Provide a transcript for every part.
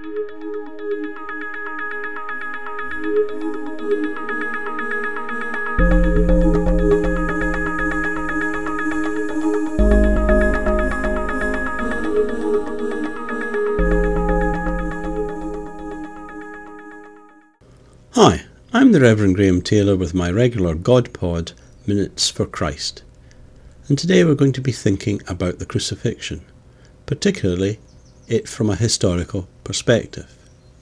Hi, I'm the Reverend Graham Taylor with my regular God Pod, Minutes for Christ. And today we're going to be thinking about the crucifixion, particularly it from a historical perspective.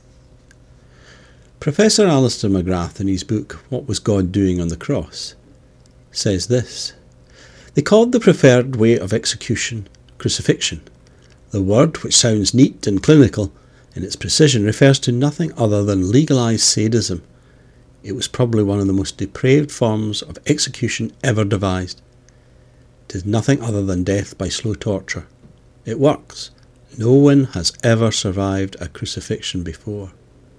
Professor Alister McGrath, in his book What Was God Doing on the Cross, says this: "They called the preferred way of execution crucifixion. The word, which sounds neat and clinical in its precision, refers to nothing other than legalised sadism. It was probably one of the most depraved forms of execution ever devised. It is nothing other than death by slow torture. It works. No one has ever survived a crucifixion before."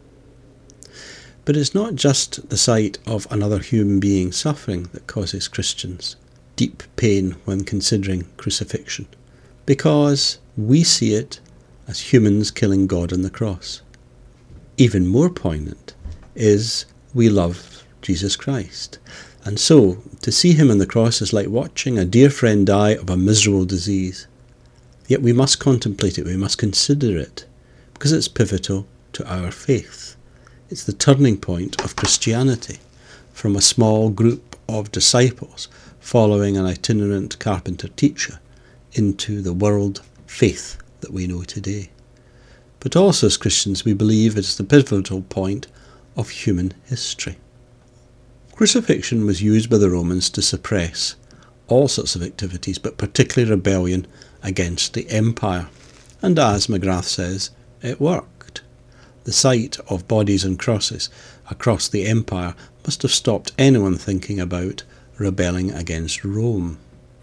But it's not just the sight of another human being suffering that causes Christians deep pain when considering crucifixion, because we see it as humans killing God on the cross. Even more poignant is we love Jesus Christ, and so to see him on the cross is like watching a dear friend die of a miserable disease. Yet we must contemplate it, we must consider it, because it's pivotal to our faith. It's the turning point of Christianity, from a small group of disciples following an itinerant carpenter teacher into the world faith that we know today. But also as Christians we believe it's the pivotal point of human history. Crucifixion was used by the Romans to suppress all sorts of activities, but particularly rebellion against the empire. And as McGrath says, it worked. The sight of bodies and crosses across the empire must have stopped anyone thinking about rebelling against Rome.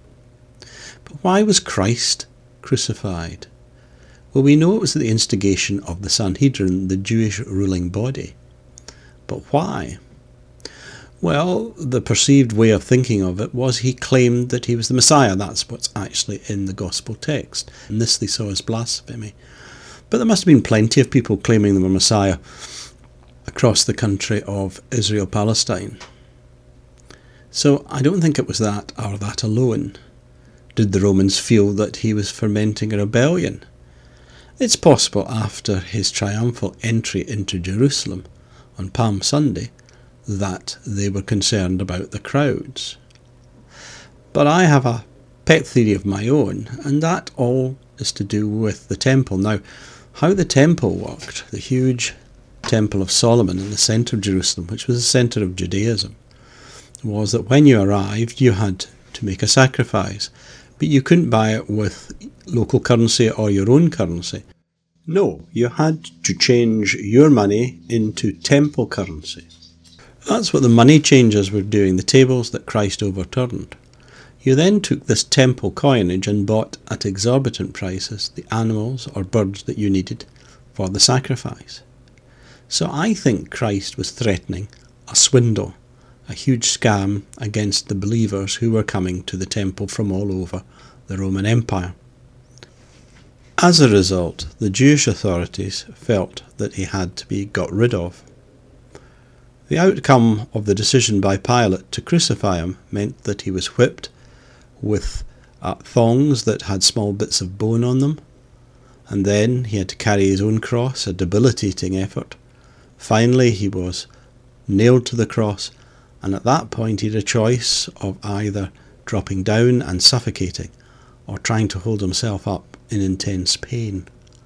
But why was Christ crucified? Well, we know it was at the instigation of the Sanhedrin, the Jewish ruling body. But why? Well, the perceived way of thinking of it was he claimed that he was the Messiah. That's what's actually in the Gospel text. And this they saw as blasphemy. But there must have been plenty of people claiming they were Messiah across the country of Israel-Palestine. So I don't think it was that or that alone. Did the Romans feel that he was fomenting a rebellion? It's possible after his triumphal entry into Jerusalem on Palm Sunday that they were concerned about the crowds. But I have a pet theory of my own, and that all is to do with the temple. Now, how the temple worked, the huge temple of Solomon in the centre of Jerusalem, which was the centre of Judaism, was that when you arrived you had to make a sacrifice, but you couldn't buy it with local currency or your own currency. No, you had to change your money into temple currency. That's what the money changers were doing, the tables that Christ overturned. You then took this temple coinage and bought at exorbitant prices the animals or birds that you needed for the sacrifice. So I think Christ was threatening a swindle, a huge scam against the believers who were coming to the temple from all over the Roman Empire. As a result, the Jewish authorities felt that he had to be got rid of. The outcome of the decision by Pilate to crucify him meant that he was whipped with thongs that had small bits of bone on them, and then he had to carry his own cross, a debilitating effort. Finally he was nailed to the cross, and at that point he had a choice of either dropping down and suffocating or trying to hold himself up in intense pain.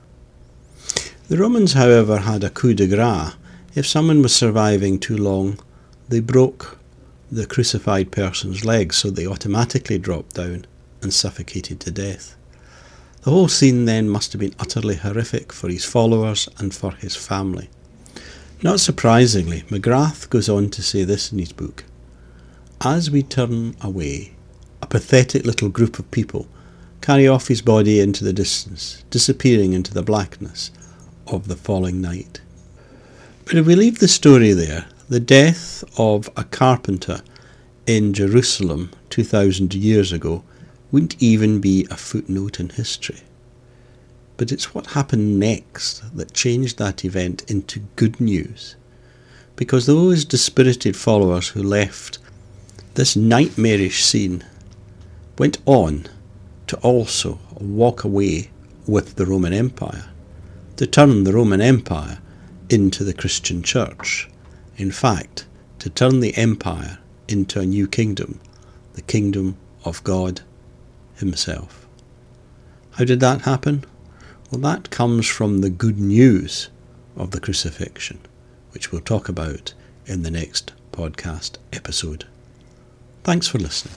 The Romans, however, had a coup de grace. If someone was surviving too long, they broke the crucified person's legs, so they automatically dropped down and suffocated to death. The whole scene then must have been utterly horrific for his followers and for his family. Not surprisingly, McGrath goes on to say this in his book: "As we turn away, a pathetic little group of people carry off his body into the distance, disappearing into the blackness of the falling night." But if we leave the story there, the death of a carpenter in Jerusalem 2,000 years ago wouldn't even be a footnote in history. But it's what happened next that changed that event into good news. Because those dispirited followers who left this nightmarish scene went on to also walk away with the Roman Empire, to turn the Roman Empire into the Christian Church. In fact, to turn the empire into a new kingdom, the kingdom of God Himself. How did that happen? Well, that comes from the good news of the crucifixion, which we'll talk about in the next podcast episode. Thanks for listening.